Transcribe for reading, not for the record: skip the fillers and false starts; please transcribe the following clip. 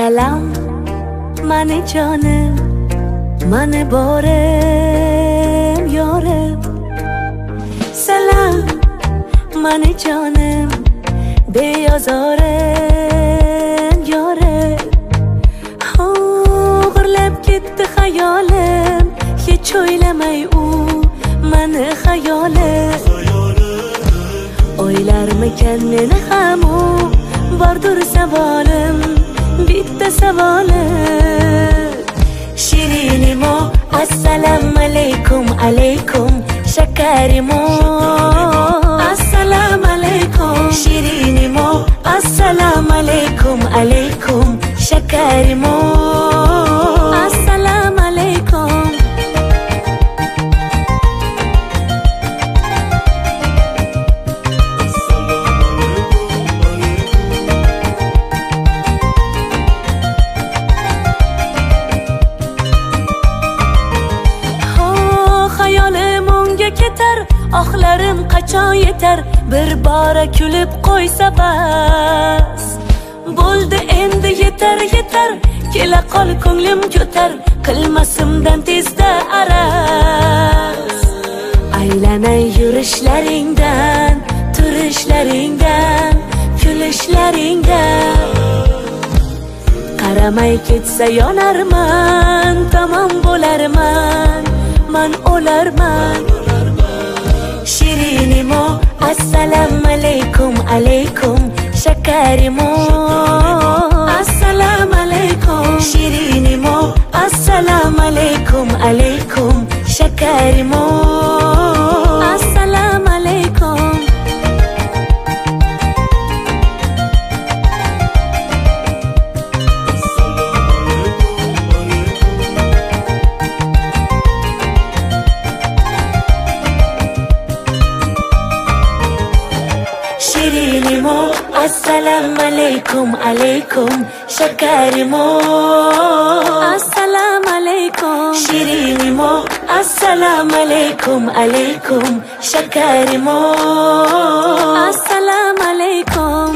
Assalam, mani jonim, mani borim, yorim. Salam, mani jonim, beyozorim, yorim. G'irlab ketdi hayolim, hech o'ylamay u mani hayolim. O'ylarmikan meni ham u, bordur savolim, bitta savolim. Shirinimo, assalomu alaykum, alaykum, shakarimo, assalomu alaykum. Shirinimo, assalomu alaykum, alaykum, shakarimo, assalomu alaykum. Ketar, oxlarim qachon yetar, bir bora kulib qo'ysa bas. Bo'ldi endi yetar, yetar, kela qol ko'nglim ko'tar, qilmasimdan tezda araz. Aylanay yurishlaringdan, turishlaringdan, kulishlaringdan. Qaramay ketsa yonarman, tamom bo'larman, man o'larman. Shirinimo, assalomu alaykum, alaykum, shakarimo, assalomu alaykum. Shirinimo, assalomu alaykum, alaykum, shakarimo, assalomu alaykum. Shirinimo, assalomu alaykum, alaykum, shakarimo, assalomu alaykum. Shirinimo, assalomu alaykum, alaykum, shakarimo, assalomu alaykum.